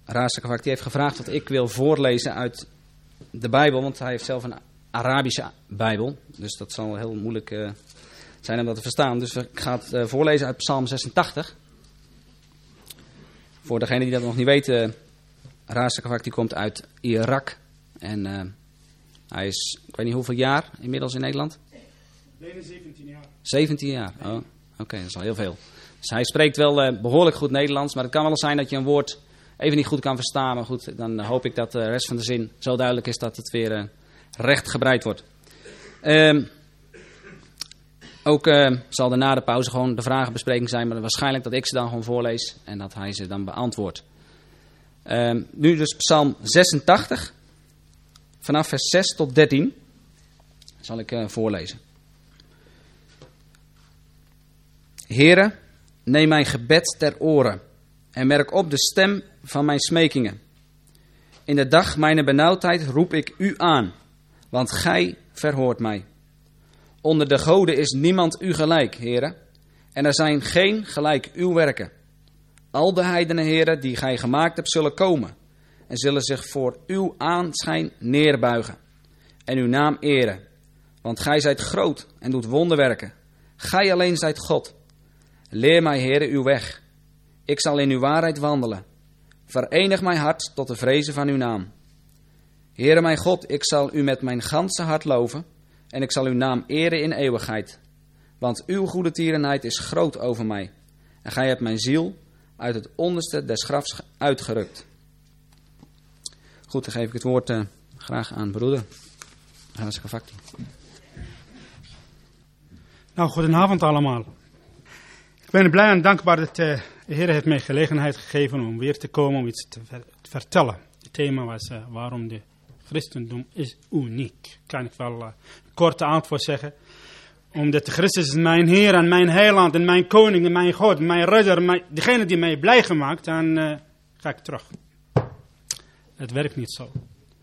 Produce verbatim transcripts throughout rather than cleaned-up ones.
Razakavak, die heeft gevraagd wat ik wil voorlezen uit de Bijbel, want hij heeft zelf een Arabische Bijbel. Dus dat zal heel moeilijk uh, zijn om dat te verstaan. Dus ik ga het uh, voorlezen uit Psalm zesentachtig. Voor degenen die dat nog niet weten, uh, Razakavak die komt uit Irak. En uh, hij is, ik weet niet hoeveel jaar inmiddels in Nederland? Bijna zeventien jaar. zeventien jaar, oh, oké, okay, dat is al heel veel. Dus hij spreekt wel uh, behoorlijk goed Nederlands, maar het kan wel eens zijn dat je een woord even niet goed kan verstaan. Maar goed, dan hoop ik dat de rest van de zin zo duidelijk is dat het weer uh, recht gebreid wordt. Um, ook uh, zal er na de pauze gewoon de vragenbespreking zijn, maar waarschijnlijk dat ik ze dan gewoon voorlees en dat hij ze dan beantwoordt. Um, nu dus Psalm zesentachtig, vanaf vers zes tot dertien, zal ik uh, voorlezen. Heere, neem mijn gebed ter oren en merk op de stem van mijn smekingen. In de dag mijner benauwdheid roep ik u aan, want gij verhoort mij. Onder de goden is niemand u gelijk, Heere, en er zijn geen gelijk uw werken. Al de heidenen, Heere, die gij gemaakt hebt, zullen komen en zullen zich voor uw aanschijn neerbuigen en uw naam eren. Want gij zijt groot en doet wonderwerken. Gij alleen zijt God. Leer mij, Heere, uw weg. Ik zal in uw waarheid wandelen. Verenig mijn hart tot de vrezen van uw naam. Heere mijn God, ik zal u met mijn ganse hart loven en ik zal uw naam eren in eeuwigheid. Want uw goede tierenheid is groot over mij. En gij hebt mijn ziel uit het onderste des grafs uitgerukt. Goed, dan geef ik het woord uh, graag aan broeder Razakavak. Nou, goedenavond allemaal. Ik ben blij en dankbaar dat uh, de Heer heeft mij gelegenheid gegeven om weer te komen om iets te, ver- te vertellen. Het thema was uh, waarom de christendom is uniek. Kan ik wel uh, een korte antwoord zeggen. Omdat de Christus is mijn Heer en mijn heiland en mijn koning en mijn God, mijn redder, mijn, degene die mij blij gemaakt, dan uh, ga ik terug. Het werkt niet zo.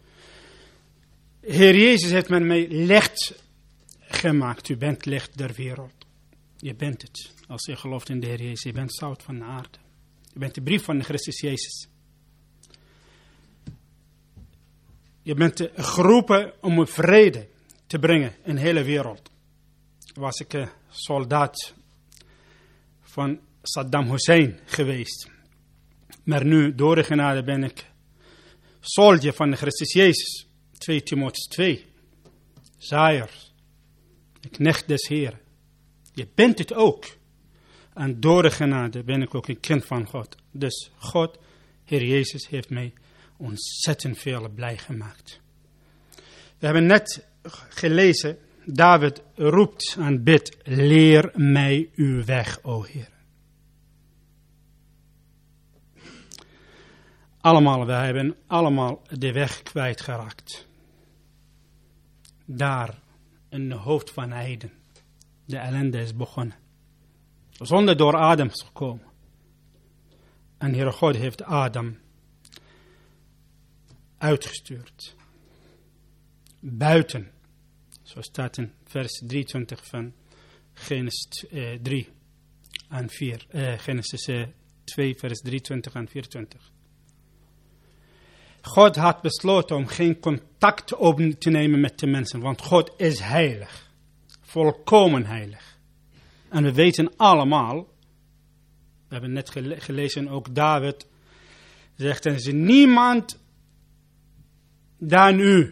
Heer Jezus heeft met mij licht gemaakt. U bent licht der wereld. Je bent het. Als je gelooft in de Heer Jezus. Je bent zout van de aarde. Je bent de brief van de Christus Jezus. Je bent geroepen om vrede te brengen in de hele wereld. Was ik een soldaat van Saddam Hussein geweest. Maar nu, door de genade, ben ik soldier van de Christus Jezus. twee Timotheus twee. Zaaier. De knecht des Heeren. Je bent het ook. En door de genade ben ik ook een kind van God. Dus God, Heer Jezus, heeft mij ontzettend veel blij gemaakt. We hebben net gelezen, David roept en bidt, leer mij uw weg, o Heer. Allemaal, wij hebben allemaal de weg kwijtgeraakt. Daar, in het hoofd van Eden, de ellende is begonnen. Zonde door Adam is gekomen. En Heere God heeft Adam uitgestuurd. Buiten. Zo staat in vers drieëntwintig van Genesis uh, drie en vier. Uh, Genesis uh, twee vers drieëntwintig en vierentwintig. God had besloten om geen contact op te nemen met de mensen. Want God is heilig. Volkomen heilig. En we weten allemaal, we hebben net gele- gelezen, ook David zegt, er is niemand dan u.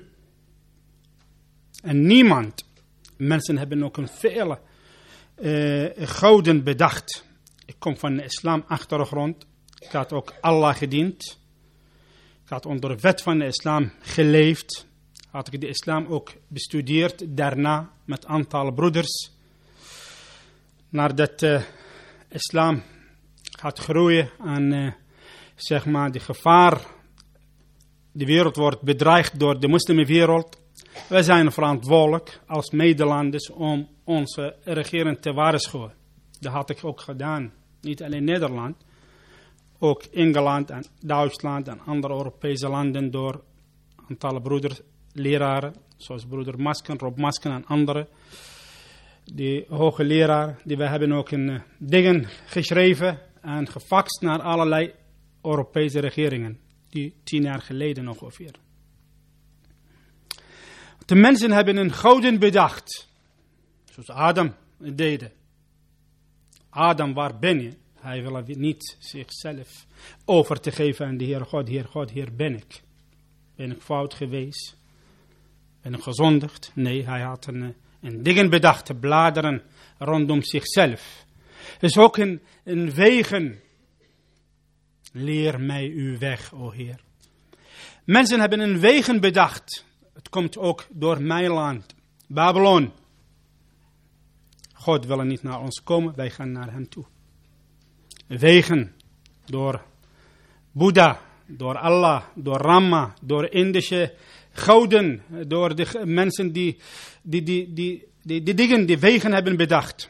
En niemand. Mensen hebben ook een vele uh, goden bedacht. Ik kom van de islam achtergrond. Ik had ook Allah gediend. Ik had onder de wet van de islam geleefd. Had ik de islam ook bestudeerd. Daarna met aantal broeders. Nadat de uh, islam gaat groeien en uh, zeg maar de gevaar, de wereld wordt bedreigd door de moslimwereld. Wij zijn verantwoordelijk als Nederlanders om onze regering te waarschuwen. Dat had ik ook gedaan. Niet alleen Nederland, ook Engeland en Duitsland en andere Europese landen door aantal broeders, leraren, zoals broeder Masken, Rob Masken en anderen. Die hoge leraar, die we hebben ook in uh, dingen geschreven en gefaxt naar allerlei Europese regeringen. die tien jaar geleden ongeveer. De mensen hebben een gouden bedacht. Zoals Adam deed. Adam, waar ben je? Hij wil niet zichzelf over te geven aan de Heer God. Heer God, hier ben ik. Ben ik fout geweest? Ben ik gezondigd? Nee, hij had een, een dingen bedacht. Te bladeren rondom zichzelf. Het is ook een, een wegen. Leer mij uw weg, o Heer. Mensen hebben een wegen bedacht. Het komt ook door mijn land. Babylon. God wil niet naar ons komen. Wij gaan naar hem toe. Wegen. Door Boeddha. Door Allah. Door Rama. Door Indische goden. Door de mensen die die, die, die, die, die dingen, die wegen hebben bedacht.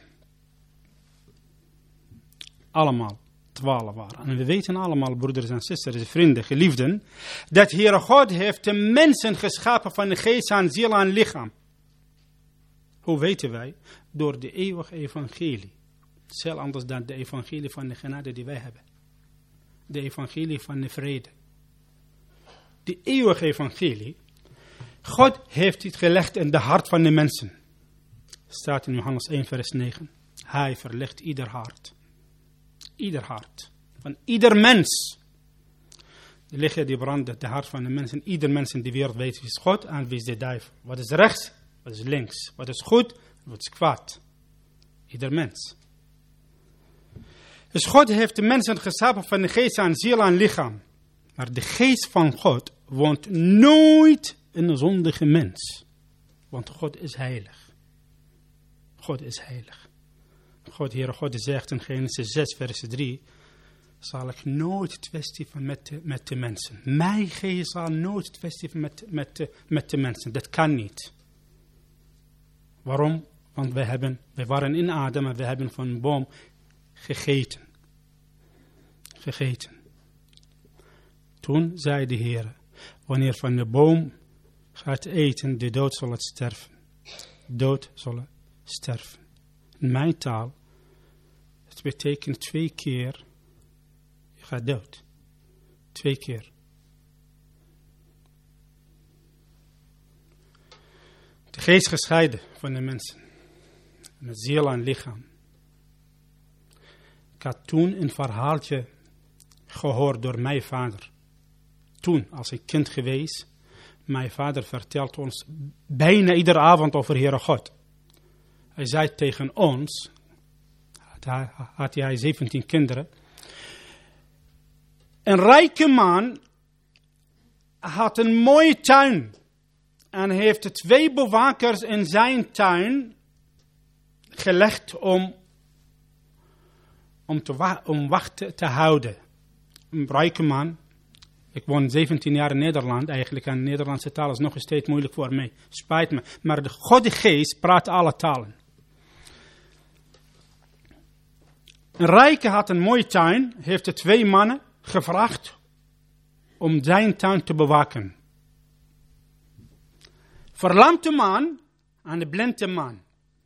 Allemaal. Twaalf waren. En we weten allemaal, broeders en zusters, vrienden, geliefden, dat Heere God heeft de mensen geschapen van de geest aan ziel en lichaam. Hoe weten wij? Door de eeuwige evangelie. Zelfs anders dan de evangelie van de genade die wij hebben. De evangelie van de vrede. De eeuwige evangelie. God heeft het gelegd in de hart van de mensen. Staat in Johannes één vers negen. Hij verlegt ieder hart. Ieder hart. Van ieder mens. De licht die brandt de hart van de mensen. Ieder mens in de wereld weet wie is God en wie is de duivel. Wat is rechts, wat is links. Wat is goed, wat is kwaad. Ieder mens. Dus God heeft de mensen geschapen van de geest aan ziel en lichaam. Maar de geest van God woont nooit in een zondige mens. Want God is heilig. God is heilig. God, Heere God, zegt in Genesis zes, vers drie, zal ik nooit twisten met de, met de mensen. Mijn geest zal nooit twisten met, met, de, met de mensen. Dat kan niet. Waarom? Want wij, hebben, wij waren in Adam en we hebben van een boom gegeten. Gegeten. Toen zei de Heer, wanneer van de boom gaat eten, de dood zal het sterven. Dood zal sterven. In mijn taal, het betekent twee keer, je gaat dood. Twee keer. De geest gescheiden van de mensen. Met ziel en lichaam. Ik had toen een verhaaltje gehoord door mijn vader. Toen, als ik kind geweest, mijn vader vertelt ons bijna iedere avond over Heere God. Hij zei tegen ons, had, had hij zeventien kinderen. Een rijke man had een mooie tuin. En heeft twee bewakers in zijn tuin gelegd om, om, te, om wacht te houden. Een rijke man. Ik woon zeventien jaar in Nederland eigenlijk. En de Nederlandse taal is nog steeds moeilijk voor mij. Spijt me. Maar de Godige Geest praat alle talen. Een rijke had een mooie tuin. Heeft de twee mannen gevraagd om zijn tuin te bewaken. Verlamde man en de blinde man.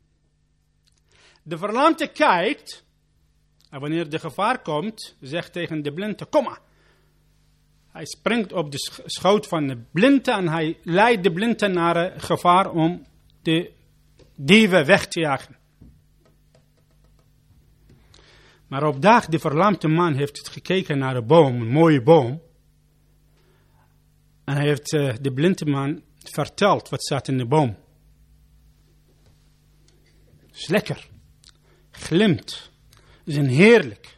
De verlamde kijkt. En wanneer de gevaar komt, zegt tegen de blinde, kom maar. Hij springt op de schoot van de blinde en hij leidt de blinde naar het gevaar om de dieven weg te jagen. Maar op dag, de verlamde man heeft het gekeken naar de boom, een mooie boom. En hij heeft uh, de blinde man verteld wat staat in de boom. Is lekker. Glimt. Is een heerlijk.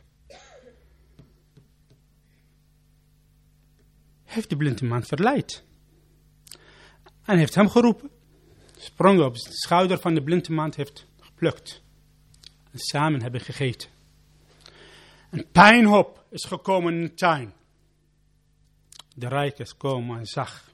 Heeft de blinde man verleid. En heeft hem geroepen. Sprong op de schouder van de blinde man, heeft geplukt. En samen hebben gegeten. Een pijnhoop is gekomen in de tuin. De rijke is komen en zag.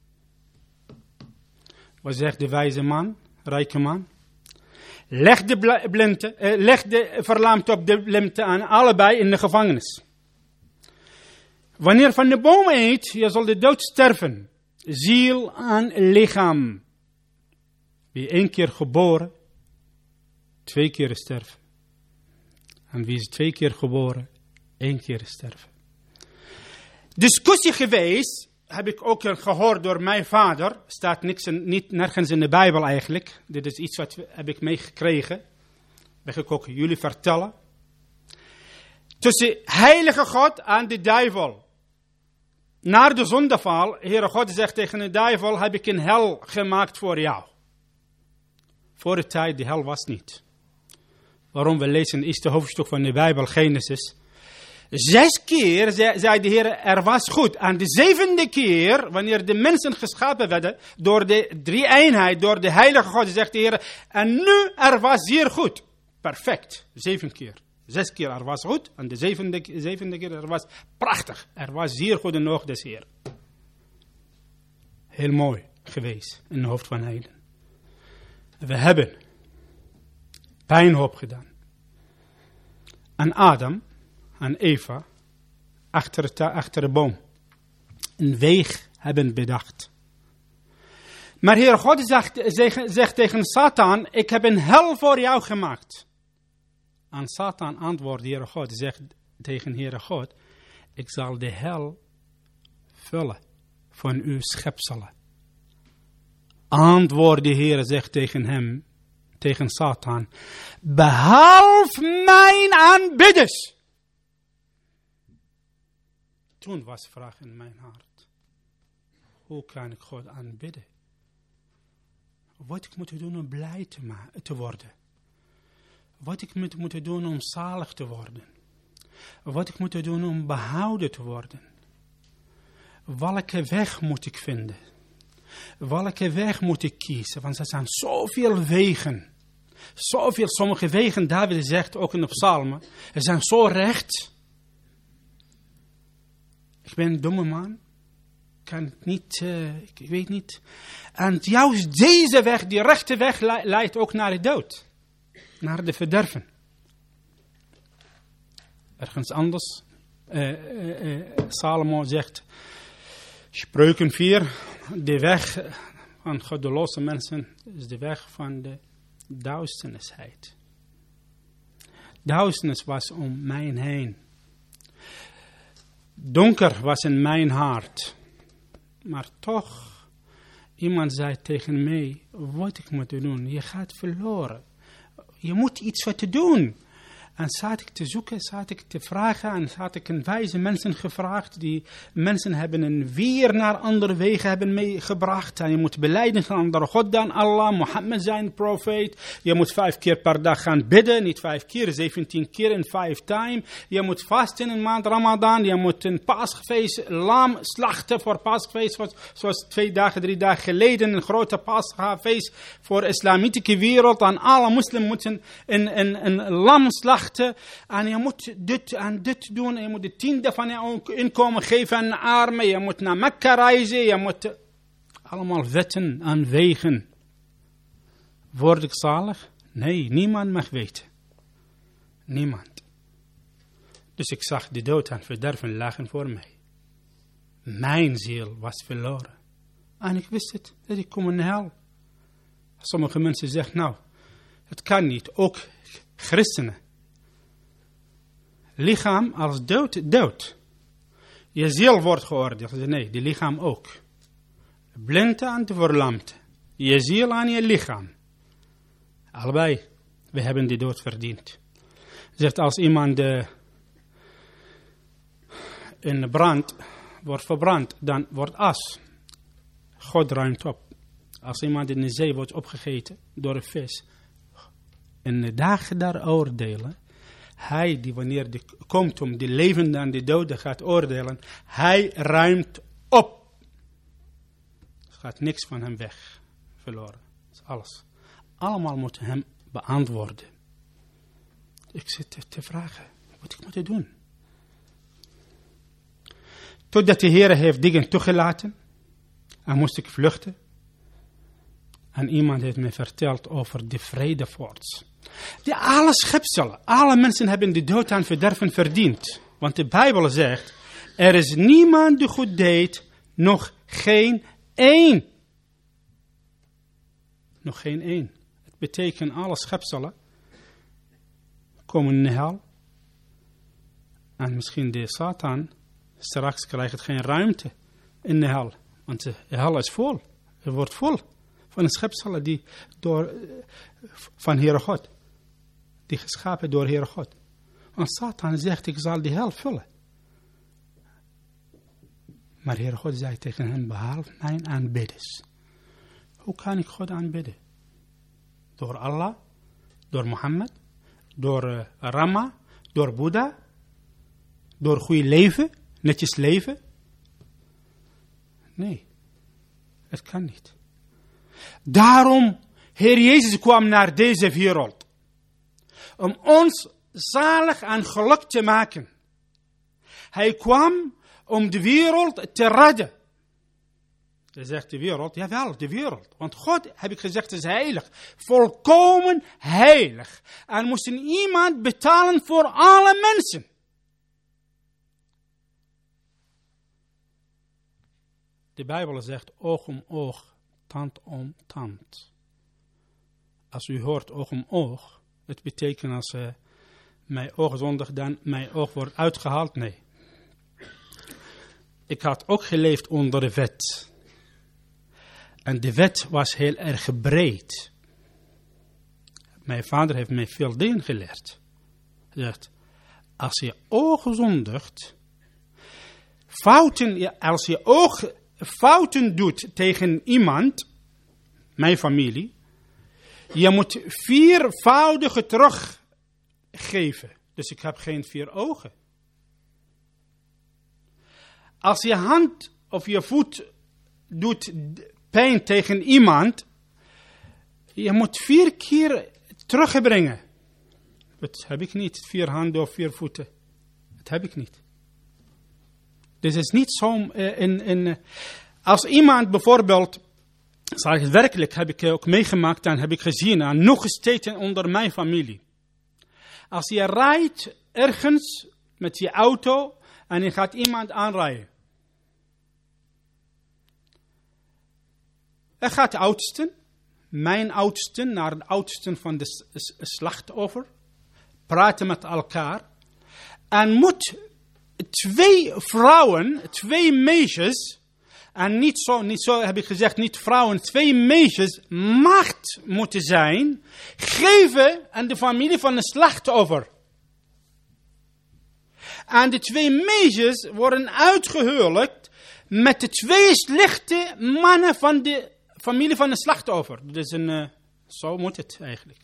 Wat zegt de wijze man, rijke man? Leg de, blinde, eh, leg de verlamd op de blinde aan, allebei in de gevangenis. Wanneer van de boom eet, je zal de dood sterven. Ziel en lichaam. Wie één keer geboren, twee keer sterven. En wie is twee keer geboren, één keer sterven. discussie geweest, heb ik ook gehoord door mijn vader. Staat niks in, niet nergens in de Bijbel eigenlijk. Dit is iets wat heb ik meegekregen. Dat ga ik ook jullie vertellen. Tussen heilige God en de duivel. Na de zondeval, Heere God zegt tegen de duivel, heb ik een hel gemaakt voor jou. Voor de tijd, de hel was niet. Waarom? We lezen het eerste hoofdstuk van de Bijbel, Genesis. Zes keer zei, zei de Heer, er was goed. En de zevende keer, wanneer de mensen geschapen werden, door de drie-eenheid, door de heilige God, zegt de Heer, en nu er was zeer goed. Perfect, zeven keer. Zes keer er was goed, en de zevende, zevende keer er was prachtig. Er was zeer goed in de oog des Heer. Heel mooi geweest in het hoofd van Heiden. We hebben pijnhoop gedaan. En Adam en Eva achter, het, achter de boom een weg hebben bedacht. Maar Heer God zegt, zegt, zegt tegen Satan, ik heb een hel voor jou gemaakt. En Satan antwoordt, Heere God, zegt tegen Heere God, ik zal de hel vullen van uw schepselen. Antwoord de Heere zegt tegen hem, tegen Satan, behalve mijn aanbidders. Toen was de vraag in mijn hart, hoe kan ik God aanbidden? Wat ik moet doen om blij te, ma- te worden? Wat ik moet, moet doen om zalig te worden. Wat ik moet doen om behouden te worden. Welke weg moet ik vinden? Welke weg moet ik kiezen? Want er zijn zoveel wegen. Zoveel, sommige wegen, David zegt ook in de psalmen, er zijn zo recht. Ik ben een domme man. Kan het niet, uh, ik weet niet. En juist deze weg, die rechte weg, leidt ook naar de dood. Naar de verderven. Ergens anders. Uh, uh, uh, Salomo zegt. Spreuken vier. De weg van goddeloze mensen is de weg van de duisternisheid. Duisternis was om mij heen. Donker was in mijn hart. Maar toch. Iemand zei tegen mij. Wat ik moet doen. Je gaat verloren. Je moet iets wat te doen. En zat ik te zoeken, zat ik te vragen. En zat ik een wijze mensen gevraagd. Die mensen hebben een weer naar andere wegen hebben meegebracht. En je moet belijden van andere God dan Allah. Mohammed zijn profeet. Je moet vijf keer per dag gaan bidden. Niet vijf keer, zeventien keer in vijf time. Je moet vasten in maand Ramadan. Je moet een paasfeest lam slachten voor paasfeest. Zoals, zoals twee dagen, drie dagen geleden. Een grote paasfeest voor de islamitische wereld. En alle moslims moeten een, een, een lam slachten. En je moet dit en dit doen. Je moet de tiende van je inkomen geven aan armen. Je moet naar Mekka reizen. Je moet allemaal wetten en wegen. Word ik zalig? Nee, niemand mag weten. Niemand. Dus ik zag de dood en verderven lagen voor mij. Mijn ziel was verloren. En ik wist het, dat ik kom in de hel. Sommige mensen zeggen, nou, het kan niet. Ook christenen. Lichaam als dood, dood. Je ziel wordt geoordeeld. Nee, de lichaam ook. Blinde en verlamd. Je ziel en je lichaam. Allebei. We hebben die dood verdiend. Zegt als iemand uh, in de brand wordt verbrand, dan wordt as. God ruimt op. Als iemand in de zee wordt opgegeten door een vis. In de dagen daar oordelen. Hij die wanneer die komt om de levenden en de doden gaat oordelen. Hij ruimt op. Er gaat niks van hem weg. Verloren. Dat is alles. Allemaal moeten hem beantwoorden. Ik zit te, te vragen. Wat ik moet doen. Totdat de Heer heeft dingen toegelaten. En moest ik vluchten. En iemand heeft me verteld over de vredevoorts. Die alle schepselen, alle mensen hebben de dood en verderven verdiend. Want de Bijbel zegt, er is niemand die goed deed, nog geen één. Nog geen één. Het betekent alle schepselen komen in de hel. En misschien de Satan Straks krijgt het geen ruimte in de hel. Want de hel is vol. Het wordt vol van de schepselen die door, van Heere God. Die geschapen door Heere God. Want Satan zegt, ik zal die hel vullen. Maar Heere God zei tegen hen, behalve mijn aanbidders. Hoe kan ik God aanbidden? Door Allah, door Mohammed, door uh, Rama, door Boeddha, door goed leven, netjes leven. Nee, het kan niet. Daarom, Heer Jezus kwam naar deze wereld. Om ons zalig en geluk te maken. Hij kwam om de wereld te redden. Je zegt de wereld, jawel, de wereld. Want God, heb ik gezegd, is heilig. Volkomen heilig. En moest iemand betalen voor alle mensen. De Bijbel zegt oog om oog, tand om tand. Als u hoort oog om oog, het betekent als uh, mijn oog zondigt, dan mijn oog wordt uitgehaald. Nee. Ik had ook geleefd onder de wet. En de wet was heel erg breed. Mijn vader heeft mij veel dingen geleerd. Hij zegt, als je oog zondigt, fouten, als je oog fouten doet tegen iemand, mijn familie, je moet viervoudige teruggeven. Dus ik heb geen vier ogen. Als je hand of je voet doet pijn tegen iemand, je moet vier keer terugbrengen. Dat heb ik niet, vier handen of vier voeten. Dat heb ik niet. Dus het is niet zo, uh, in, in, als iemand bijvoorbeeld, zeg ik werkelijk, heb ik ook meegemaakt en heb ik gezien, en nog steeds onder mijn familie. Als je rijdt ergens met je auto en je gaat iemand aanrijden. Er gaat de oudste, mijn oudste, naar de oudste van de slachtoffer, praten met elkaar. En moet twee vrouwen, twee meisjes, en niet zo, niet zo heb ik gezegd, niet vrouwen, twee meisjes, macht moeten zijn, geven aan de familie van de slachtoffer. En de twee meisjes worden uitgehuwelijkt met de twee slechte mannen van de familie van de slachtoffer. Dus een, uh, zo moet het eigenlijk.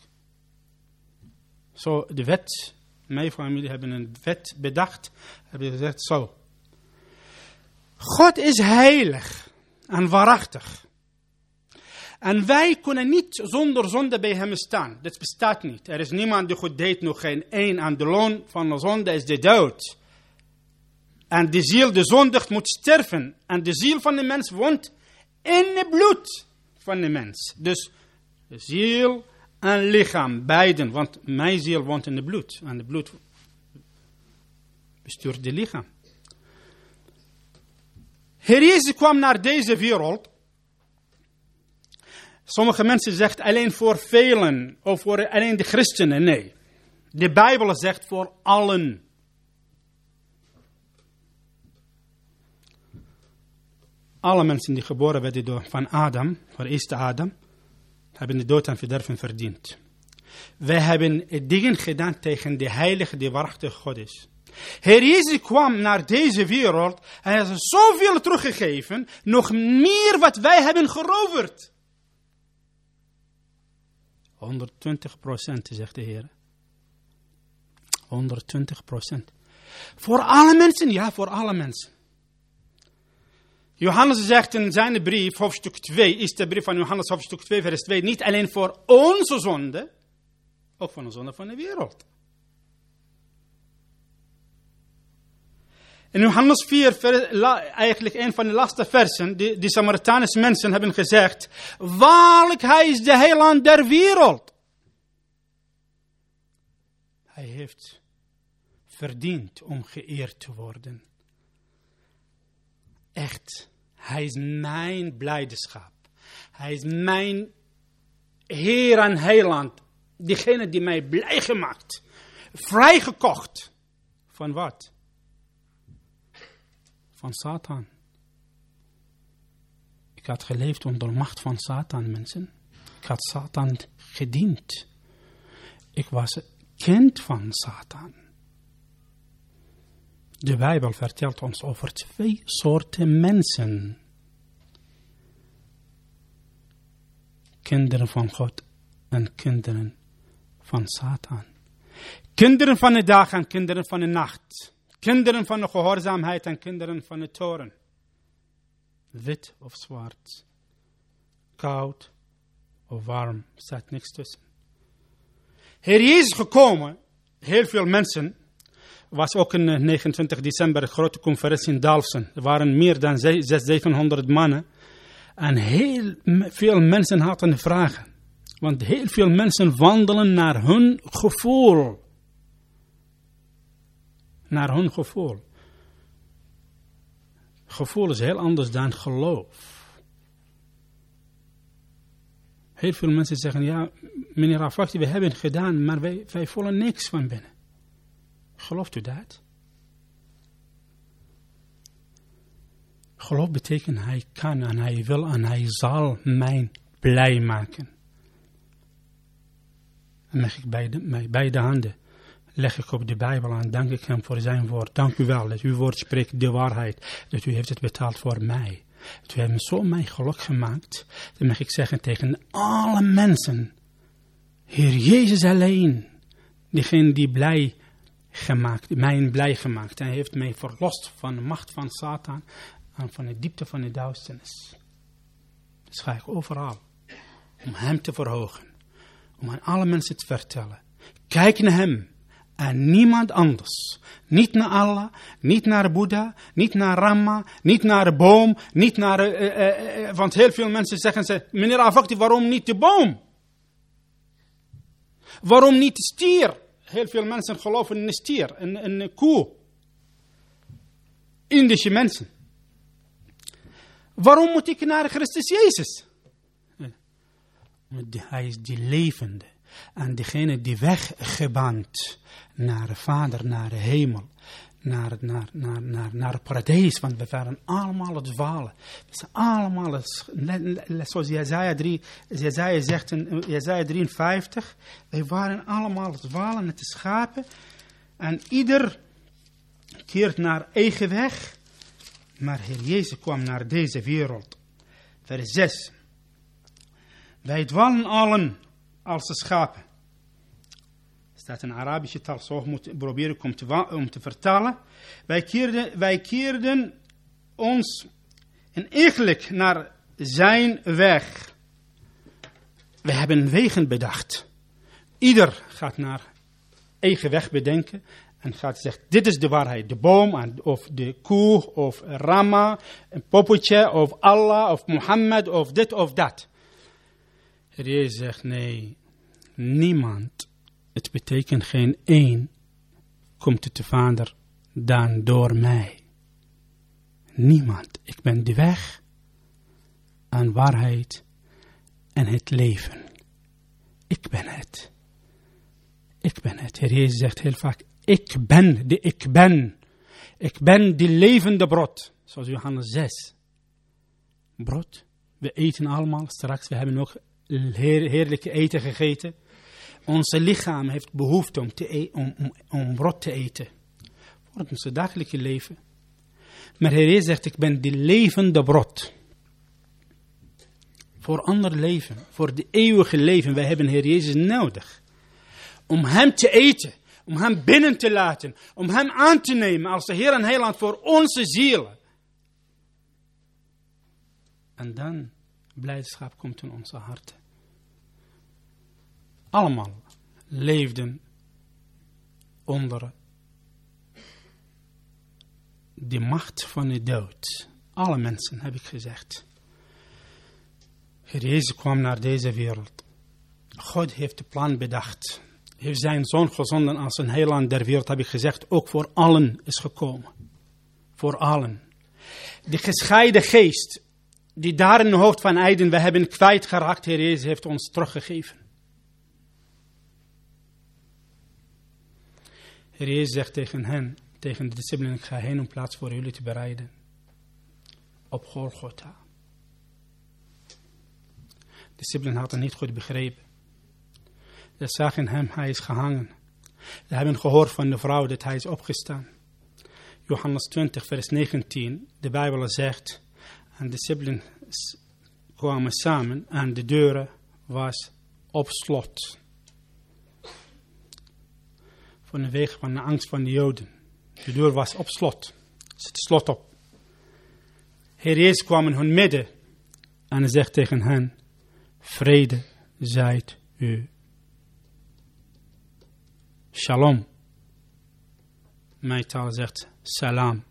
Zo, de wet, mijn familie hebben een wet bedacht, hebben gezegd zo. God is heilig en waarachtig. En wij kunnen niet zonder zonde bij hem staan. Dat bestaat niet. Er is niemand die goed deed, nog geen één. En de loon van de zonde is de dood. En de ziel, de zondig, moet sterven. En de ziel van de mens woont in het bloed van de mens. Dus de ziel en lichaam, beiden. Want mijn ziel woont in het bloed. En het bloed bestuurt het lichaam. Heer Jezus kwam naar deze wereld. Sommige mensen zeggen alleen voor velen. Of voor alleen de christenen. Nee. De Bijbel zegt voor allen. Alle mensen die geboren werden door, van Adam, van eerste Adam, hebben de dood en verderven verdiend. Wij hebben dingen gedaan tegen de heilige, die waarachtige God is. Heer Jezus kwam naar deze wereld. Hij heeft zoveel teruggegeven. Nog meer wat wij hebben geroverd. honderdtwintig procent, zegt de Heer. honderdtwintig procent. Voor alle mensen? Ja, voor alle mensen. Johannes zegt in zijn brief, hoofdstuk twee, is de brief van Johannes, hoofdstuk twee, vers twee, niet alleen voor onze zonde, ook voor de zonde van de wereld. In Johannes vier, eigenlijk een van de laatste versen, die, die Samaritaanse mensen hebben gezegd, waarlijk, hij is de heiland der wereld. Hij heeft verdiend om geëerd te worden. Echt, hij is mijn blijdschap. Hij is mijn Heer en heiland. Diegene die mij blij gemaakt. Vrijgekocht. Van wat? van Satan. Ik had geleefd onder de macht van Satan, mensen. Ik had Satan gediend. Ik was kind van Satan. De Bijbel vertelt ons over twee soorten mensen. Kinderen van God en kinderen van Satan. Kinderen van de dag en kinderen van de nacht. Kinderen van de gehoorzaamheid en kinderen van de toren. Wit of zwart. Koud of warm. Staat niks tussen. Heer Jezus gekomen. Heel veel mensen. Was ook in negenentwintig december een grote conferentie in Dalfsen. Er waren meer dan zeshonderd, zevenhonderd mannen. En heel veel mensen hadden vragen. Want heel veel mensen wandelen naar hun gevoel. Naar hun gevoel. Gevoel is heel anders dan geloof. Heel veel mensen zeggen, ja, meneer Rafakti, we hebben het gedaan, maar wij, wij voelen niks van binnen. Gelooft u dat? Geloof betekent, hij kan en hij wil en hij zal mij blij maken. En mag ik beide, mijn beide handen leg ik op de Bijbel aan, dank ik hem voor zijn woord. Dank u wel dat uw woord spreekt de waarheid, dat u heeft het betaald voor mij. Dat u heeft me zo mijn geluk gemaakt, dan mag ik zeggen tegen alle mensen, Heer Jezus alleen, diegene die blij gemaakt, mij blij gemaakt. Hij heeft mij verlost van de macht van Satan en van de diepte van de duisternis. Dus ga ik overal om hem te verhogen, om aan alle mensen te vertellen. Kijk naar hem en niemand anders. Niet naar Allah, niet naar Boeddha, niet naar Rama, niet naar de boom, niet naar... Uh, uh, uh, want heel veel mensen zeggen, ze, meneer Rafakti, waarom niet de boom? Waarom niet de stier? Heel veel mensen geloven in een stier, in een koe. Indische mensen. Waarom moet ik naar Christus Jezus? Hij is die levende. En degene die weggeband naar de Vader, naar de hemel, naar, naar, naar, naar, naar het paradijs. Want we waren allemaal het dwalen. We zijn allemaal, het, zoals Jesaja, drie, Jesaja zegt in Jesaja drieënvijftig, wij waren allemaal het dwalen met de schapen. En ieder keert naar eigen weg. Maar Heer Jezus kwam naar deze wereld. Vers zes. Wij dwalen allen als de schapen. Staat in Arabische taal, zo moet proberen om te, om te vertalen. Wij keerden, wij keerden ons en eigenlijk naar zijn weg. We hebben wegen bedacht. Ieder gaat naar eigen weg bedenken en gaat zeggen, dit is de waarheid. De boom, of de koe, of Rama, een poppetje, of Allah, of Mohammed, of dit of dat. Heer Jezus zegt, nee, niemand. Het betekent geen één komt tot de Vader dan door mij. Niemand. Ik ben de weg en waarheid en het leven. Ik ben het. Ik ben het. Heer Jezus zegt heel vaak, ik ben de ik ben. Ik ben die levende brood. Zoals Johannes zes. Brood. We eten allemaal straks. We hebben ook heer, heerlijke eten gegeten. Onze lichaam heeft behoefte om, te e- om, om, om brood te eten. Voor ons dagelijkse leven. Maar Heer Jezus zegt, ik ben die levende brood. Voor ander leven. Voor de eeuwige leven. Wij hebben Heer Jezus nodig. Om hem te eten. Om hem binnen te laten. Om hem aan te nemen als de Heer en Heiland voor onze zielen. En dan blijdschap komt in onze harten. Allemaal leefden onder de macht van de dood. Alle mensen, heb ik gezegd. Heer Jezus kwam naar deze wereld. God heeft de plan bedacht. Heeft zijn zoon gezonden als een heiland der wereld, heb ik gezegd. Ook voor allen is gekomen. Voor allen. De gescheiden geest, die daar in het hoofd van Eiden, we hebben kwijtgeraakt. Heer Jezus heeft ons teruggegeven. Heer Jezus zegt tegen hen, tegen de discipelen, ik ga heen om plaats voor jullie te bereiden. op Golgotha. De discipelen hadden niet goed begrepen. Ze zagen hem, hij is gehangen. Ze hebben gehoord van de vrouw dat hij is opgestaan. Johannes twintig, vers negentien. De Bijbel zegt, en de discipelen kwamen samen en de deuren was op slot. Vanwege van de angst van de Joden. De deur was op slot. Zet slot op. Heer Jezus kwam in hun midden en zegt tegen hen, vrede zijt u. Shalom. Mijn taal zegt salam.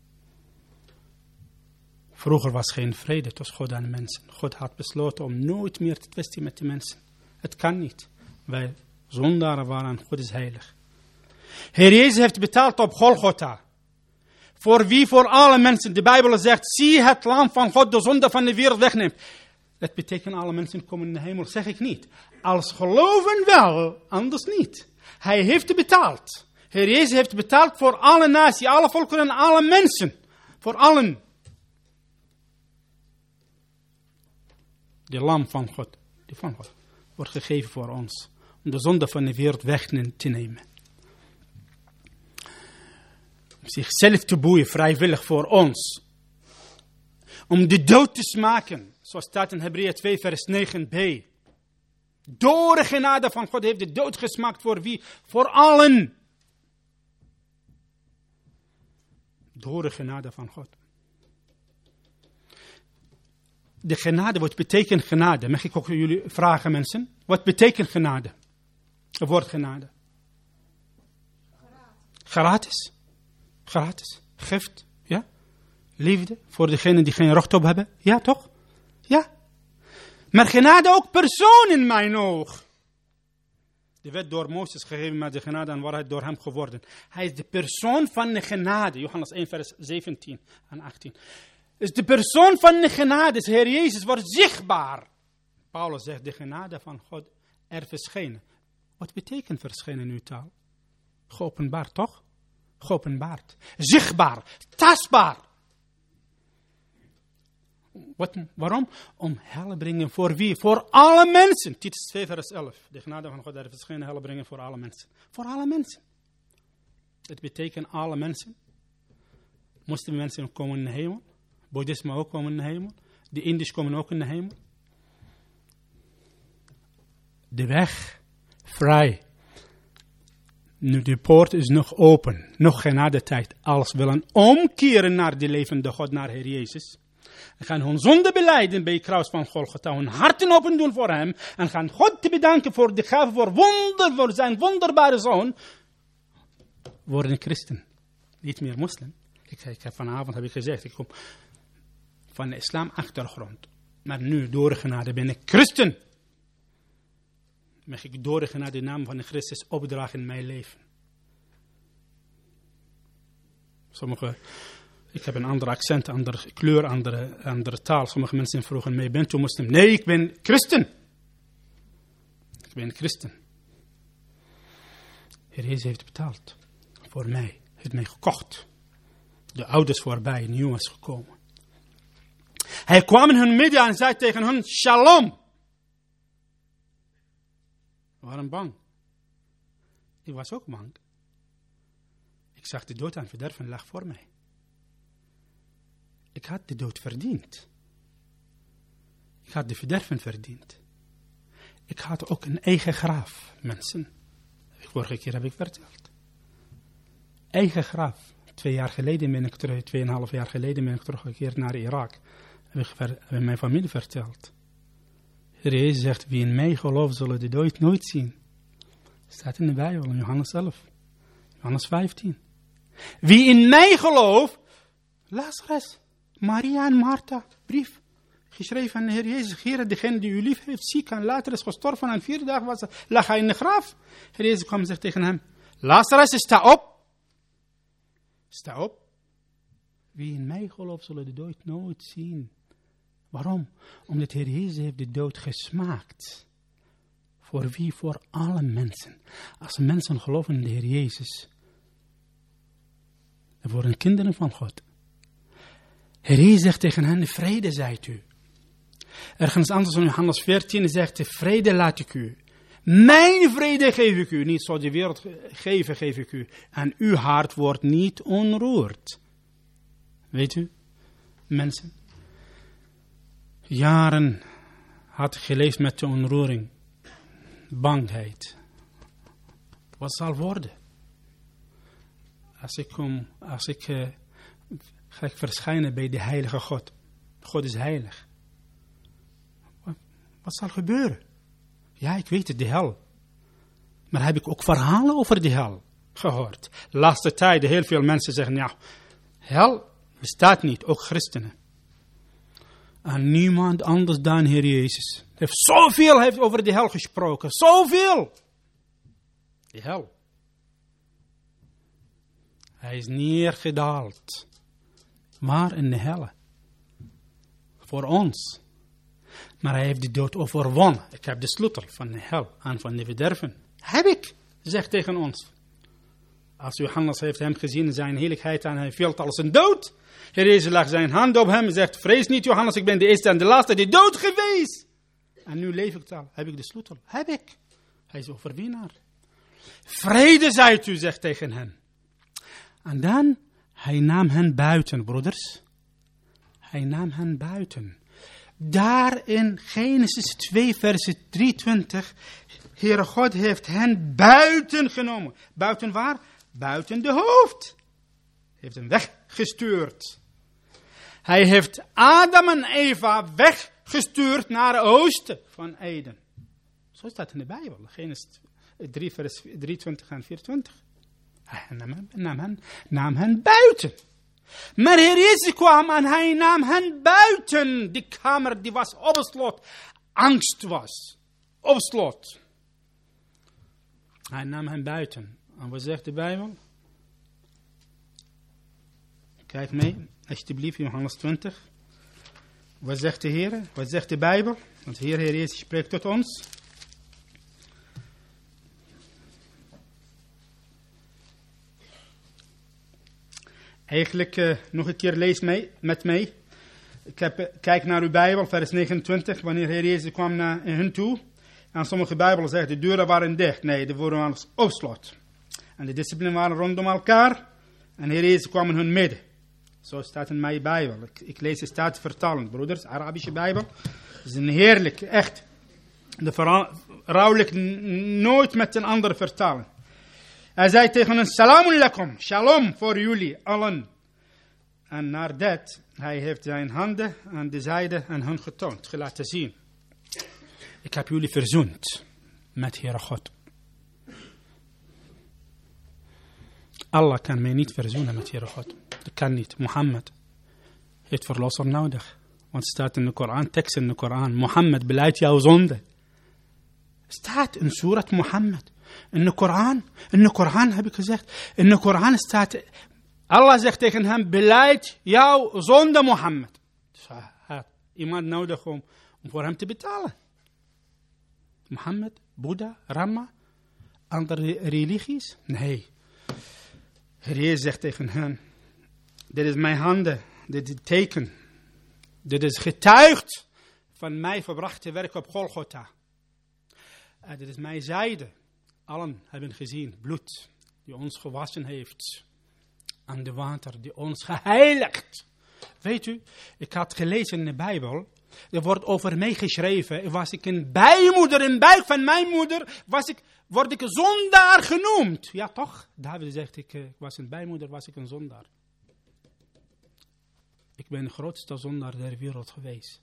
Vroeger was geen vrede tussen God en de mensen. God had besloten om nooit meer te twisten met de mensen. Het kan niet. Wij zondaren waren, God is heilig. Heer Jezus heeft betaald op Golgotha. Voor wie? Voor alle mensen. De Bijbel zegt, zie het lam van God de zonde van de wereld wegneemt. Dat betekent alle mensen komen in de hemel, zeg ik niet. Als geloven wel, anders niet. Hij heeft betaald. Heer Jezus heeft betaald voor alle naties, alle volkeren en alle mensen. Voor allen. De lam van God, die van God, wordt gegeven voor ons. Om de zonde van de wereld weg te nemen. Om zichzelf te boeien, vrijwillig voor ons. Om de dood te smaken. Zoals staat in Hebreeën twee vers negen b. Door de genade van God heeft de dood gesmaakt voor wie? Voor allen. Door de genade van God. De genade, wat betekent genade? Mag ik ook jullie vragen, mensen? Wat betekent genade? Het woord genade. Gratis. Gratis. Gift. Ja. Liefde. Voor degenen die geen recht op hebben. Ja, toch? Ja. Maar genade ook persoon in mijn oog. Die werd door Mozes gegeven, maar de genade en waarheid door hem geworden. Hij is de persoon van de genade. Johannes één vers zeventien en achttien. Dus de persoon van de genade, de Heer Jezus, wordt zichtbaar. Paulus zegt, de genade van God er verschenen. Wat betekent verschenen in uw taal? Geopenbaard, toch? Geopenbaard. Zichtbaar. Tastbaar. Wat, waarom? Om hel brengen voor wie? Voor alle mensen. Titus twee vers elf. De genade van God er verschenen hel brengen voor alle mensen. Voor alle mensen. Dat betekent alle mensen. Moslimmensen komen in de hemel. Boeddhisme ook komen in de hemel. De Indiërs komen ook in de hemel. De weg vrij. Nu de poort is nog open. Nog genade tijd. Als we willen omkeren naar de levende God, naar Heer Jezus. En gaan hun zonde belijden bij het kruis van Golgotha. Hun harten open doen voor hem. En gaan God te bedanken voor de gave, voor wonder, voor zijn wonderbare zoon. Worden christen. Niet meer moslim. Ik, ik heb vanavond heb ik gezegd, ik kom van de islam achtergrond. Maar nu door de genade ben ik christen. Mag ik door de genade de naam van de Christus opdragen in mijn leven. Sommige, ik heb een ander accent, andere kleur, andere, andere taal. Sommige mensen vroegen mij, bent u moslim? Nee, ik ben christen. Ik ben christen. Heer Jezus heeft betaald. Voor mij. Hij heeft mij gekocht. De ouders voorbij, nieuw is gekomen. Hij kwam in hun midden en zei tegen hen, shalom. We waren bang. Ik was ook bang. Ik zag de dood en verderven lag voor mij. Ik had de dood verdiend. Ik had de verderven verdiend. Ik had ook een eigen graf, mensen. Vorige keer heb ik verteld. Eigen graf. Twee jaar geleden ben ik terug, tweeënhalf jaar geleden ben ik teruggekeerd naar Irak. Heb ik, ver, heb ik mijn familie verteld. Heer Jezus zegt, wie in mij gelooft, zullen de dood nooit zien. Staat in de Bijbel, in Johannes elf. Johannes vijftien. Wie in mij gelooft, Lazarus, Maria en Martha, brief. Geschreven aan de Heer Jezus, Heer, degene die u lief heeft, ziek en later is gestorven en vier dagen was, lag hij in de graf. Heer Jezus kwam en zegt tegen hem, Lazarus, sta op. Sta op. Wie in mij gelooft, zullen de dood nooit zien. Waarom? Omdat Heer Jezus heeft de dood gesmaakt. Voor wie? Voor alle mensen. Als mensen geloven in de Heer Jezus, dan worden kinderen van God. Heer Jezus zegt tegen hen, vrede zijt u. Ergens anders in Johannes veertien zegt hij, vrede laat ik u. Mijn vrede geef ik u. Niet zoals de wereld geven, geef ik u. En uw hart wordt niet onroerd. Weet u, mensen. Jaren had ik geleefd met de onroering. Bangheid. Wat zal worden? Als ik kom, als ik, uh, ga ik verschijnen bij de heilige God. God is heilig. Wat, wat zal gebeuren? Ja, ik weet het, de hel. Maar heb ik ook verhalen over de hel gehoord. De laatste tijd, heel veel mensen zeggen, ja, hel bestaat niet, ook christenen. En niemand anders dan Heer Jezus. Hij heeft zoveel heeft over de hel gesproken. Zoveel. De hel. Hij is neergedaald. Maar in de hel. Voor ons. Maar hij heeft de dood overwonnen. Ik heb de sleutel van de hel en van de verderven. Heb ik, zegt tegen ons. Als Johannes heeft hem gezien in zijn heerlijkheid en hij viel als een dood. Heer Jezus legt zijn hand op hem en zegt, vrees niet Johannes, ik ben de eerste en de laatste die dood geweest. En nu leef ik al. Heb ik de sleutel? Heb ik. Hij is overwinnaar. Vrede zijt u, zegt tegen hen. En dan, hij nam hen buiten, broeders. Hij nam hen buiten. Daar in Genesis twee, vers drieëntwintig, Heere God heeft hen buiten genomen. Buiten waar? Buiten de hoofd. Hij heeft hem weggestuurd. Hij heeft Adam en Eva weggestuurd naar het oosten van Eden. Zo staat in de Bijbel. Genesis drie, vers drieëntwintig en vierentwintig. Hij nam, nam, hen, nam hen buiten. Maar Heer Jezus kwam en hij nam hen buiten. Die kamer die was op slot. Angst was. Op slot. Hij nam hen buiten. En wat zegt de Bijbel? Kijk mee, alsjeblieft, Johannes twintig. Wat zegt de Heer? Wat zegt de Bijbel? Want hier, Heer Jezus spreekt tot ons. Eigenlijk, uh, nog een keer lees mee, met mij. Ik heb, uh, kijk naar uw Bijbel, vers negenentwintig, wanneer Heer Jezus kwam naar hen toe. En sommige Bijbelen zeggen, de deuren waren dicht. Nee, de deuren waren op slot. En de discipelen waren rondom elkaar. En Heer Jezus kwam in hun midden. Zo staat in mijn Bijbel. Ik, ik lees de Statenvertaling, broeders, Arabische Bijbel. Het is een heerlijk, echt. De vrouwelijk nooit met een andere vertalen. Hij zei tegen hen, salamun lakum, shalom voor jullie allen. En nadat, hij heeft zijn handen aan de zijde aan hen getoond, laten zien. Ik heb jullie verzoend met Heere God. Allah kan mij niet verzoenen met Heere God. Dat kan niet. Mohammed heeft verlosser nodig. Want het staat in de Koran, tekst in de Koran. Mohammed beleidt jouw zonde. Staat in Surat Mohammed. In de Koran, in de Koran heb ik gezegd. In de Koran staat, Allah zegt tegen hem, beleid jouw zonde Mohammed. Dus hij had iemand nodig om, om voor hem te betalen. Mohammed, Boeddha, Rama, andere religies? Nee. Heer Jezus zegt tegen hen, dit is mijn handen, dit is het teken. Dit is getuigd van mij verbrachte werk op Golgotha. En dit is mijn zijde. Allen hebben gezien, bloed die ons gewassen heeft. En de water die ons geheiligd. Weet u, ik had gelezen in de Bijbel. Er wordt over mij geschreven. Was ik een bijmoeder, in buik van mijn moeder, was ik, word ik een zondaar genoemd. Ja toch? David zegt, ik, ik was een bijmoeder, was ik een zondaar. Ik ben de grootste zondaar der wereld geweest.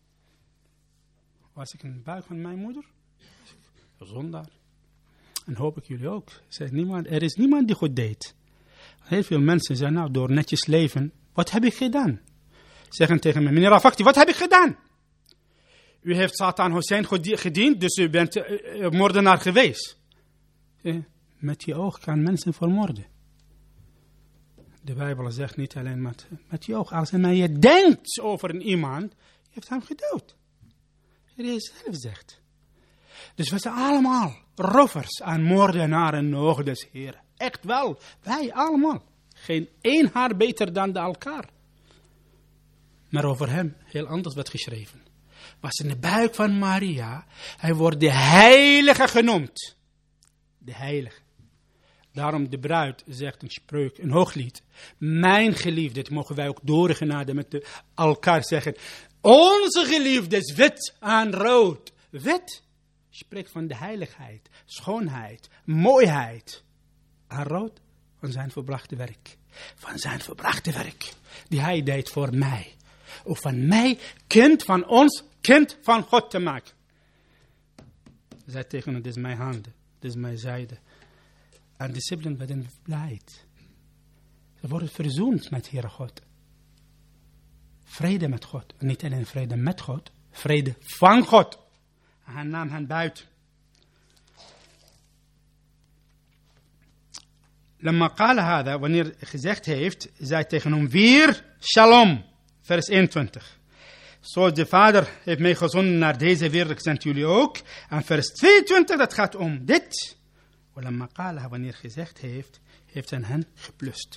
Was ik een buik van mijn moeder? Een zondaar. En hoop ik jullie ook. Zegt niemand, er is niemand die goed deed. Heel veel mensen zeggen, nou, door netjes leven, wat heb ik gedaan? Zeggen tegen me, meneer Rafakti, wat heb ik gedaan? U heeft Satan Hussein gediend, dus u bent uh, moordenaar geweest. Eh, met je oog kan mensen vermoorden. De Bijbel zegt niet alleen met, met je oog. Als je denkt over een iemand, je heeft hem gedood. Jezus zelf zegt. Dus we zijn allemaal roffers en moordenaren in de ogen des Heeren. Echt wel, wij allemaal. Geen één haar beter dan de elkaar. Maar over hem heel anders werd geschreven. Was in de buik van Maria. Hij wordt de heilige genoemd. De heilige. Daarom de bruid zegt een spreuk, een hooglied. Mijn geliefde, dat mogen wij ook door genade met de, elkaar zeggen. Onze geliefde is wit aan rood. Wit spreekt van de heiligheid, schoonheid, mooiheid. Aan rood van zijn volbrachte werk. Van zijn volbrachte werk. Die hij deed voor mij. Of van mij, kind van ons, kind van God te maken. Zij tegen hem, dit is mijn handen, dit is mijn zijde. En discipelen werden verblijd. Ze worden verzoend met Heere God. Vrede met God. En niet alleen vrede met God. Vrede van God. En hij nam hen buiten. Lama qala hada, wanneer gezegd heeft, zei tegen hem weer shalom. Vers eenentwintig. Zoals de Vader heeft mij gezonden naar deze wereld, zendt jullie ook. En vers tweeëntwintig, dat gaat om dit. Lama qala, wanneer gezegd heeft, heeft hij hen geplust.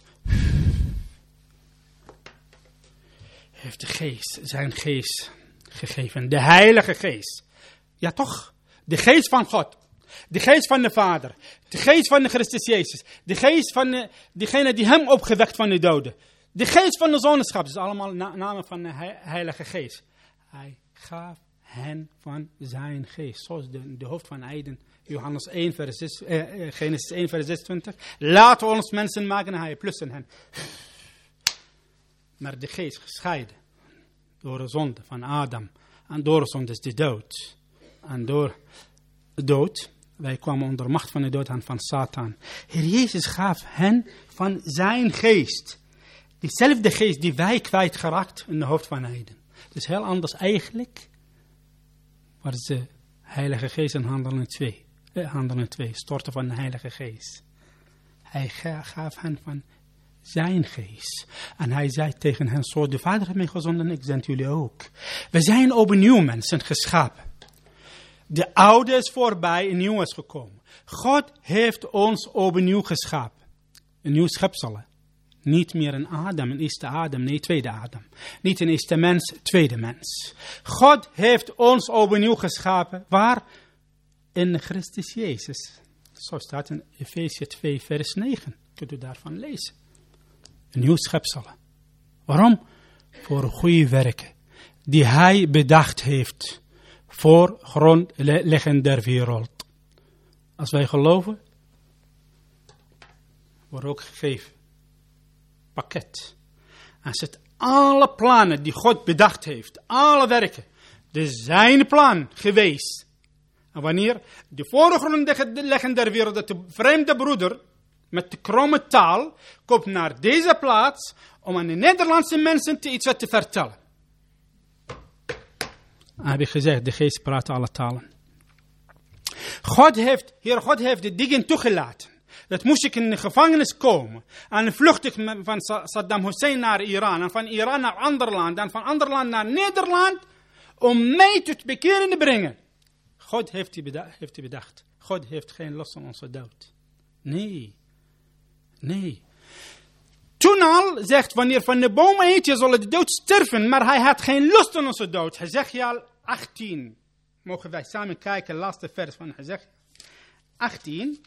Heeft de geest, zijn geest gegeven. De heilige geest. Ja toch? De geest van God. De geest van de Vader. De geest van de Christus Jezus. De geest van de, degene die hem opgewekt van de doden. De geest van de zonneschap. Dat is allemaal na, namen van de heilige geest. Hij gaf hen van zijn geest. Zoals de, de hoofd van Eden. Johannes één, vers zes, eh, Genesis één, vers zesentwintig. Laten we ons mensen maken en hij plussen hen. Maar de geest gescheiden. Door de zonde van Adam. En door de zonde is de dood. En door de dood. Wij kwamen onder macht van de dood en van Satan. Heer Jezus gaf hen van zijn geest. Diezelfde geest die wij kwijtgeraakt in de hoofd van Eden. Dus heel anders eigenlijk. Maar de heilige geest in Handelingen twee. Eh, Handelingen twee. Storten van de heilige geest. Hij gaf hen van zijn geest. En hij zei tegen hen zo. De Vader heeft mij gezonden en ik zend jullie ook. We zijn opnieuw mensen geschapen. De oude is voorbij, een nieuw is gekomen. God heeft ons opnieuw geschapen. Een nieuw schepsel. Niet meer een Adam, een eerste Adam, nee, tweede Adam. Niet een eerste mens, tweede mens. God heeft ons opnieuw geschapen. Waar? In Christus Jezus. Zo staat in Efeze twee, vers negen. Kunt u daarvan lezen. Een nieuw schepsel. Waarom? Voor goede werken. Die hij bedacht heeft. Voor grondleggen der wereld. Als wij geloven, wordt ook gegeven. Pakket. En zet alle plannen die God bedacht heeft. Alle werken. De zijn plan geweest. En wanneer de voorgrondleggen der wereld, dat de vreemde broeder met de kromme taal komt naar deze plaats om aan de Nederlandse mensen te iets te vertellen. Heb ik gezegd, de geest praat alle talen. God heeft, Heer God heeft de dingen toegelaten. Dat moest ik in de gevangenis komen. En vlucht ik van Saddam Hussein naar Iran. En van Iran naar ander land. En van ander land naar Nederland. Om mij tot bekering te brengen. God heeft die bedacht. Heeft die bedacht. God heeft geen last van onze dood. Nee. Nee. Toen al zegt, wanneer van de boom eet, je zal de dood sterven. Maar hij had geen lust aan onze dood. Hezekiel achttien. Mogen wij samen kijken, laatste vers van Hezekiel achttien.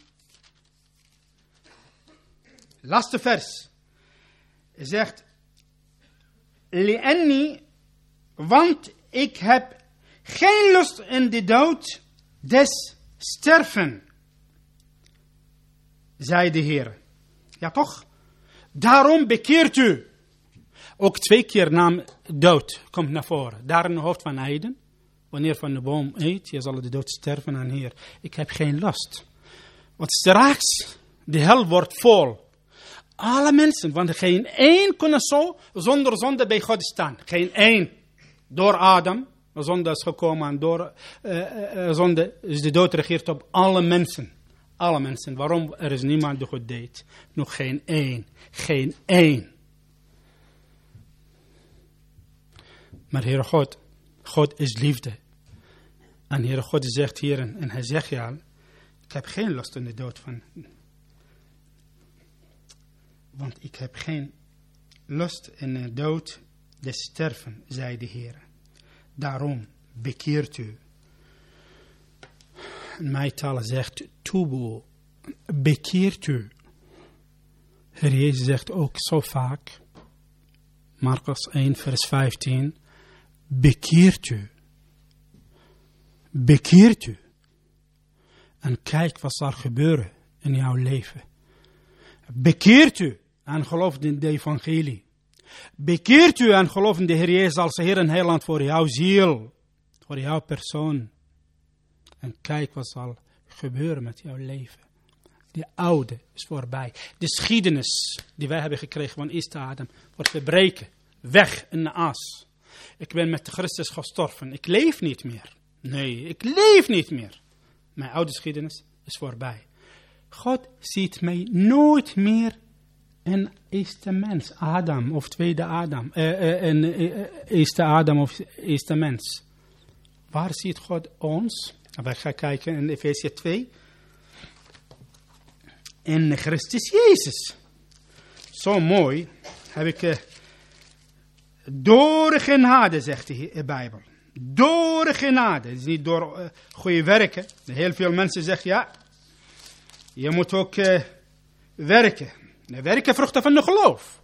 Laatste vers. Hij zegt, Li'anni, want ik heb geen lust in de dood des sterven. Zei de Heer. Ja toch? Daarom bekeert u. Ook twee keer naam dood komt naar voren. Daar in het hoofd van Eden. Wanneer van de boom eet, je zal de dood sterven aan Heer. Ik heb geen last. Want straks, de hel wordt vol. Alle mensen, want geen één kunnen zo zonder zonde bij God staan. Geen één. Door Adam, de zonde is gekomen en door uh, uh, zonde is de dood regeert op alle mensen. Alle mensen. Waarom? Er is niemand die God deed. Nog geen één. Geen één. Maar Heere God, God is liefde. En Heere God zegt hier, en hij zegt ja, ik heb geen last in de dood van. Want ik heb geen lust in de dood des sterven, zei de Heer. Daarom bekeert u. Mijn taal zegt, tubu, bekeert u. Heer Jezus zegt ook zo vaak, Marcus één vers vijftien, bekeert u. Bekeert u. En kijk wat zal gebeuren in jouw leven. Bekeert u en geloof in de evangelie. Bekeert u en geloof in de Heer Jezus als Heer en Heiland voor jouw ziel. Voor jouw persoon. En kijk wat zal gebeuren met jouw leven. De oude is voorbij. De geschiedenis die wij hebben gekregen van eerste Adam wordt verbreken. Weg in de as. Ik ben met Christus gestorven. Ik leef niet meer. Nee, ik leef niet meer. Mijn oude geschiedenis is voorbij. God ziet mij nooit meer in eerste mens, Adam of tweede Adam. Uh, uh, in uh, eerste Adam of eerste mens. Waar ziet God ons? Wij gaan kijken in Efeze twee. In Christus Jezus. Zo mooi heb ik... Uh, door genade, zegt de Bijbel. Door genade. Het is niet door uh, goede werken. Heel veel mensen zeggen, ja, je moet ook uh, werken. De werken vruchten van de geloof.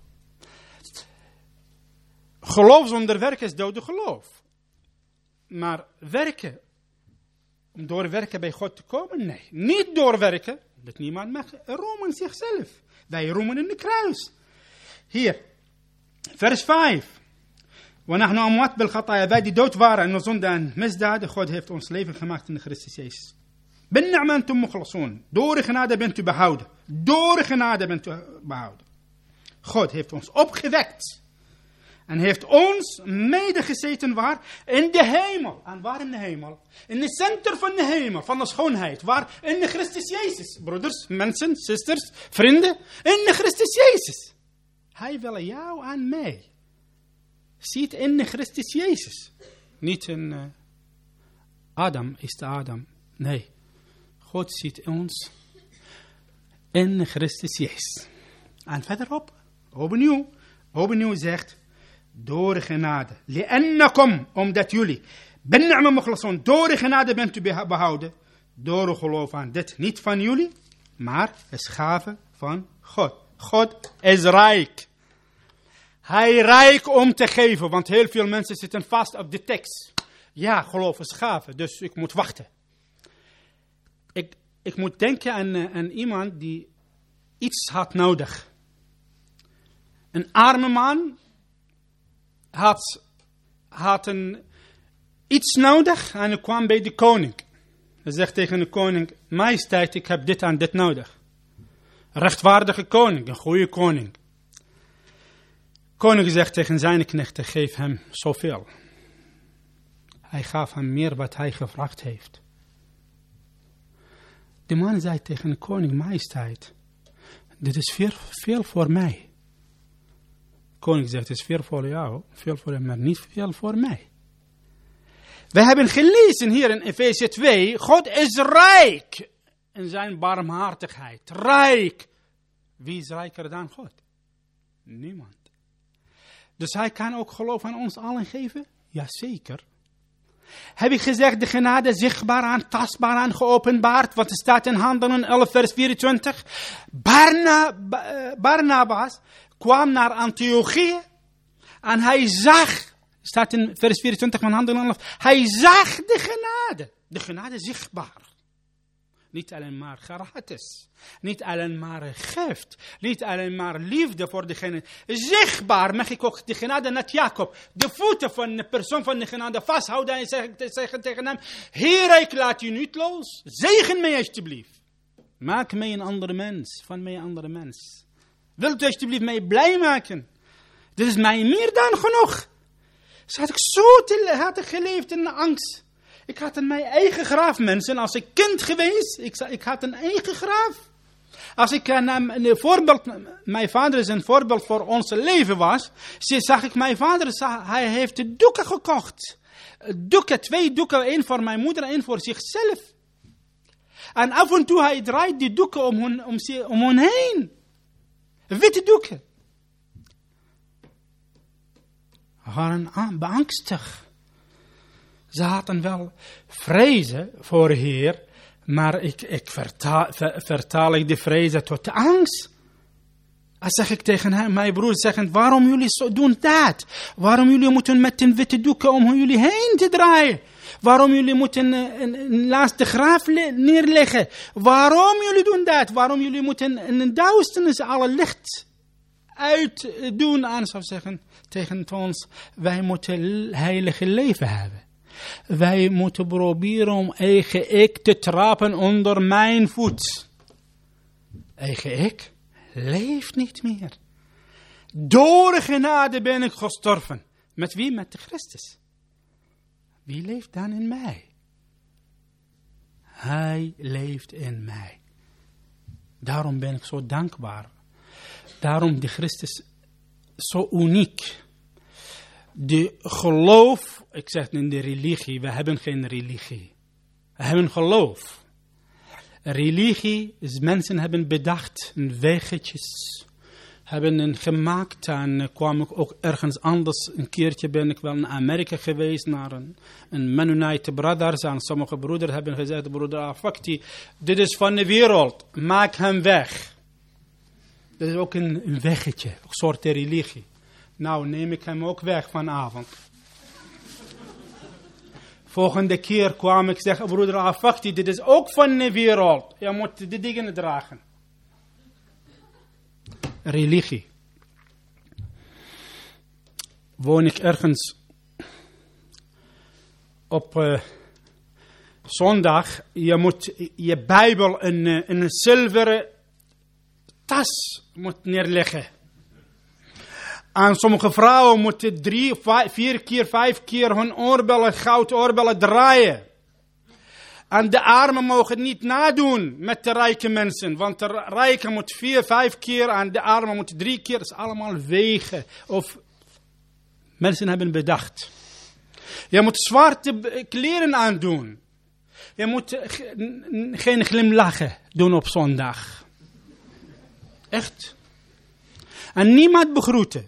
Geloof zonder werken is dode geloof. Maar werken, om door werken bij God te komen, nee. Niet door werken, dat niemand mag roemen zichzelf. Wij roemen in de kruis. Hier, vers vijf. وَنَحْنُ أَمْوَاتْ بِالْخَطَايَا. Wij die dood waren in de zonde en misdaden, God heeft ons leven gemaakt in de Christus Jezus. بِالنِّعْمَةِ أَنْتُمْ مُخْلَصُونَ. Door de genade bent u behouden. Door de genade bent u behouden. God heeft ons opgewekt. En heeft ons medegezeten waar? In de hemel. En waar in de hemel? In het centrum van de hemel, van de schoonheid. Waar? In de Christus Jezus. Broeders, mensen, zusters, vrienden. In de Christus Jezus. Hij wil jou en mij. Ziet in de Christus Jezus. Niet in uh, Adam, is de Adam. Nee. God ziet ons in de Christus Jezus. En verderop, opnieuw, opnieuw zegt, door de genade. Li'annakum, omdat jullie, binna'ma mukhlasun, door de genade bent u behouden. Door het geloof aan dit, niet van jullie, maar is gave van God. God is rijk. Hij rijk om te geven, want heel veel mensen zitten vast op de tekst. Ja, geloof is gave, dus ik moet wachten. Ik, ik moet denken aan, aan iemand die iets had nodig. Een arme man had, had een, iets nodig en hij kwam bij de koning. Hij zegt tegen de koning, majesteit, ik heb dit en dit nodig. Rechtvaardige koning, een goede koning. Koning zegt tegen zijn knechten, geef hem zoveel. Hij gaf hem meer wat hij gevraagd heeft. De man zei tegen de koning, majesteit, dit is veel, veel voor mij. De koning zegt, het is veel voor jou, veel voor hem, maar niet veel voor mij. We hebben gelezen hier in Efeze twee, God is rijk in zijn barmhartigheid. Rijk. Wie is rijker dan God? Niemand. Dus hij kan ook geloof aan ons allen geven? Jazeker. Heb ik gezegd, de genade zichtbaar aan, tastbaar aan, geopenbaard. Wat staat in Handelingen elf vers vierentwintig. Barna, Barnabas kwam naar Antiochië. En hij zag, staat in vers vierentwintig van Handelingen elf. Hij zag de genade. De genade zichtbaar. Niet alleen maar gratis. Niet alleen maar gift. Niet alleen maar liefde voor de genade. Zichtbaar mag ik ook de genade net Jacob. De voeten van de persoon van de genade vasthouden. En zeggen, zeggen tegen hem. Heer, ik laat u niet los. Zegen mij alsjeblieft. Maak mij een andere mens. Van mij een andere mens. Wilt u alsjeblieft mij blij maken? Dit is mij meer dan genoeg. Zo had ik zo te, had ik geleefd in de angst. Ik had in mijn eigen graf, mensen. Als ik kind geweest, ik, ik had een eigen graf. Als ik een, een voorbeeld, mijn vader is een voorbeeld voor ons leven was. Zag ik mijn vader, hij heeft de doeken gekocht. Doeken, twee doeken, één voor mijn moeder, één voor zichzelf. En af en toe hij draait die doeken om hun, om, om hun heen. Witte doeken. waren beangstigd. Ze hadden wel vrezen voor de Heer, maar ik, ik vertaal, ver, vertaal ik de vrezen tot de angst. Als zeg ik tegen hem, mijn broer, zeggen, waarom jullie zo doen dat? Waarom jullie moeten met een witte doeken om jullie heen te draaien? Waarom jullie moeten een, een, naast de graaf neerleggen? Waarom jullie doen dat? Waarom jullie moeten in een duisternis alle licht uitdoen? Aan zou zeggen tegen ons, wij moeten heilige leven hebben. Wij moeten proberen om eigen ik te trappen onder mijn voet. Eigen ik leeft niet meer. Door genade ben ik gestorven. Met wie? Met de Christus. Wie leeft dan in mij? Hij leeft in mij. Daarom ben ik zo dankbaar. Daarom de Christus zo uniek. De geloof, ik zeg in de religie, we hebben geen religie. We hebben geloof. Religie is mensen hebben bedacht, wegetjes, hebben een gemaakt en kwam ik ook ergens anders. Een keertje ben ik wel naar Amerika geweest, naar een, een Mennonite brothers. En sommige broeders hebben gezegd, broeder Afakti, dit is van de wereld, maak hem weg. Dat is ook een, een weggetje, een soort religie. Nou neem ik hem ook weg vanavond. Volgende keer kwam ik zeggen, broeder Afakti, dit is ook van de wereld. Je moet de dingen dragen. Religie. Woon ik ergens op uh, zondag. Je moet je Bijbel in, uh, in een zilveren tas moet neerleggen. En sommige vrouwen moeten drie, vijf, vier keer, vijf keer hun oorbellen, goud oorbellen draaien. En de armen mogen niet nadoen met de rijke mensen. Want de rijken moeten vier, vijf keer en de armen moeten drie keer. Dat is allemaal wegen. Of mensen hebben bedacht. Je moet zwarte kleren aandoen. Je moet geen glimlachen doen op zondag. Echt. En niemand begroeten.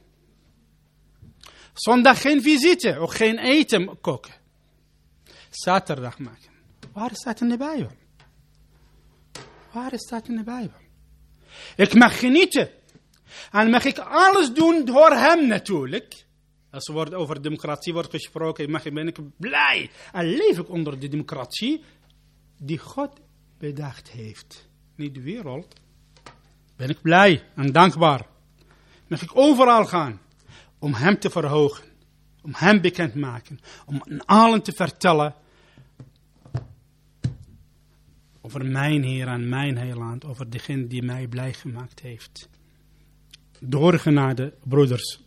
Zondag geen visite, ook geen eten koken. Zaterdag maken. Waar staat in de Bijbel? Waar staat in de Bijbel? Ik mag genieten. En mag ik alles doen door hem natuurlijk. Als er over democratie wordt gesproken, mag ik, ben ik blij. En leef ik onder de democratie die God bedacht heeft. Niet de wereld. Ben ik blij en dankbaar. Mag ik overal gaan. Om hem te verhogen. Om hem bekend te maken. Om aan allen te vertellen. Over mijn Heer en mijn heiland. Over degene die mij blij gemaakt heeft. Door genade, broeders.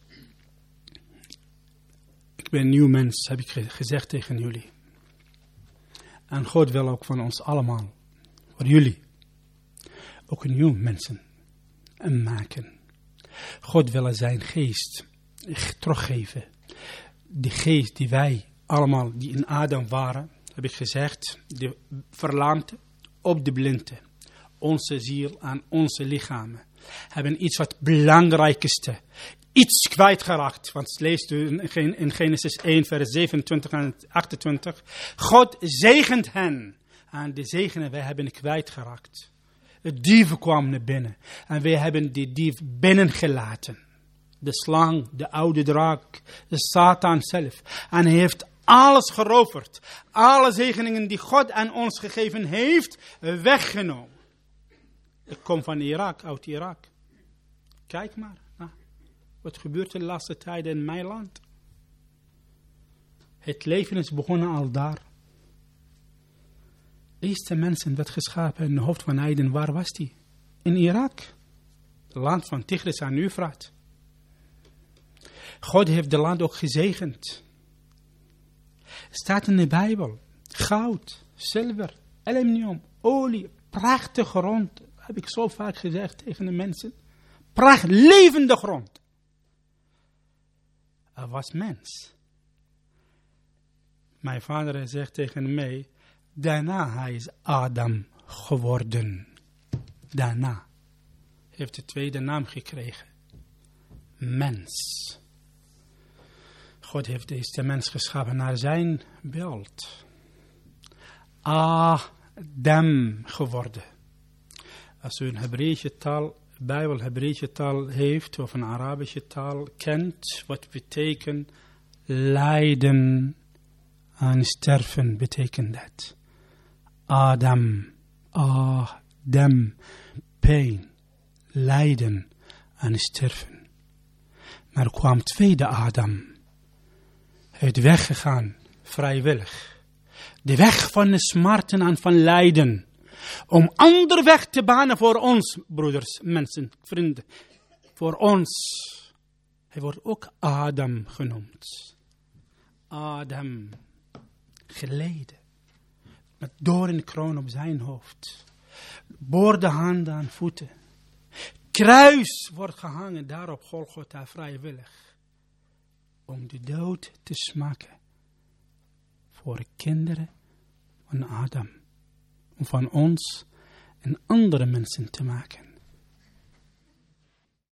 Ik ben een nieuw mens, heb ik gezegd tegen jullie. En God wil ook van ons allemaal. Voor jullie. Ook een nieuw mensen. En maken. God wil zijn geest teruggeven. Die geest die wij allemaal, die in Adam waren, heb ik gezegd, de verlamde op de blinde, onze ziel en onze lichamen, hebben iets wat belangrijkste, iets kwijtgeraakt. Want leest u in Genesis één, vers zevenentwintig en achtentwintig. God zegent hen. En de zegenen wij hebben kwijtgeraakt. De dieven kwamen naar binnen. En wij hebben die dief binnengelaten. De slang, de oude draak, de Satan zelf. En hij heeft alles geroverd. Alle zegeningen die God aan ons gegeven heeft, weggenomen. Ik kom van Irak, uit Irak. Kijk maar. Nou, wat gebeurt de laatste tijden in mijn land? Het leven is begonnen al daar. De eerste mensen werd geschapen in het hoofd van Eden, waar was die? In Irak. Het land van Tigris en Eufraat. God heeft de land ook gezegend. Staat in de Bijbel. Goud, zilver, aluminium, olie, prachtige grond. Heb ik zo vaak gezegd tegen de mensen. Pracht, levende grond. Er was mens. Mijn vader zegt tegen mij. Daarna hij is Adam geworden. Daarna heeft de tweede naam gekregen. Mens. God heeft deze mens geschapen naar zijn beeld. Adam geworden. Als u een Hebreeuwse taal, Bijbel Hebreeuwse taal heeft of een Arabische taal kent, wat betekent lijden en sterven betekent dat. Adam, Adam, pijn, lijden en sterven. Maar er kwam tweede Adam. Hij is weggegaan, vrijwillig. De weg van de smarten en van lijden. Om ander weg te banen voor ons, broeders, mensen, vrienden. Voor ons. Hij wordt ook Adam genoemd. Adam. Geleden. Met doornkroon op zijn hoofd. Boorde handen en voeten. Kruis wordt gehangen daar op Golgotha vrijwillig. Om de dood te smaken. Voor de kinderen van Adam. Om van ons en andere mensen te maken.